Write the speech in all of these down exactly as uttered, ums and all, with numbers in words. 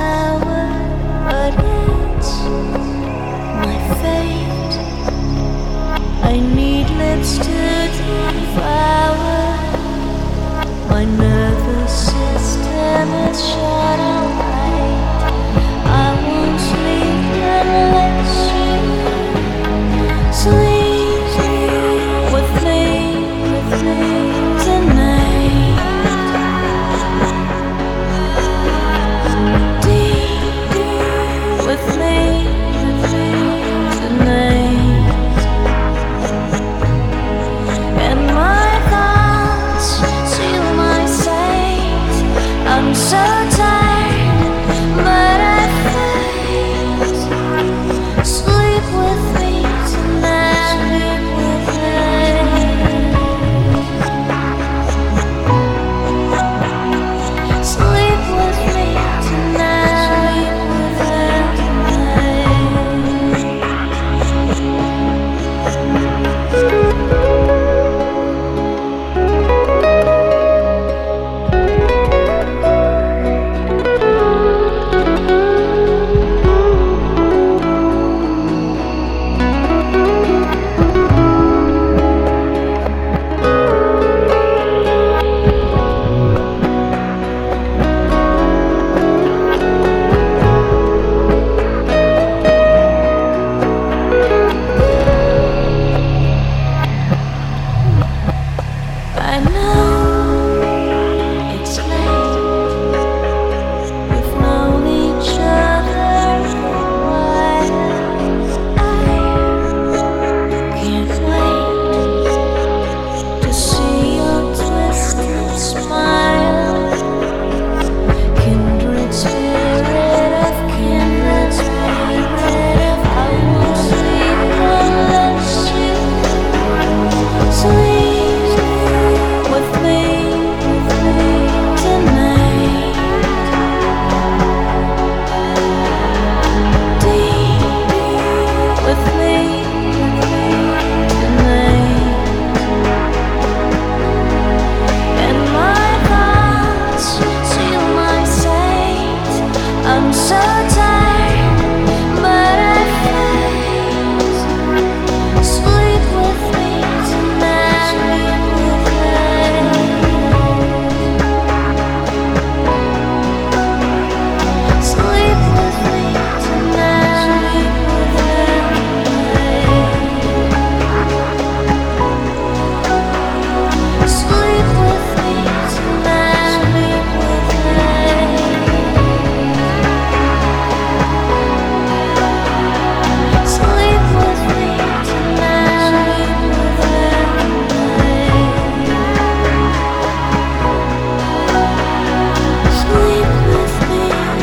sour, but it's my fate. I need lips to devour. My nervous system is shut away. I won't sleep unless you sleep with me, with me tonight. Deep with me, with me tonight. And my thoughts seal my sight. I'm so tired, but I fight. Sleep with me tonight, with me. Sleep with me tonight, with I know it's late. We've known each other a while. I can't wait to see your twisted smile. Kindred spirit of kindred spirit of I won't sleep unless you sleep. With me, with me tonight. Deep with me, with me tonight. And my thoughts seal my sight. I'm so tired, but I fight. Sleep with me tonight, with me. Sleep with me tonight, with me. Sleep with me tonight, with me. Sleep with me tonight, with me. Sleep with me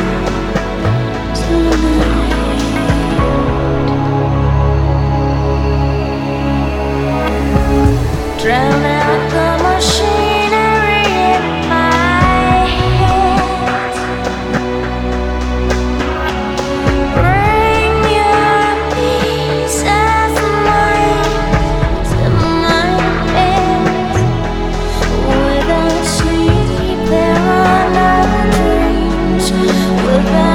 tonight. Drown out the machinery in my head. Bring your peace of mind to my bed. Without sleep, there are no dreams. Without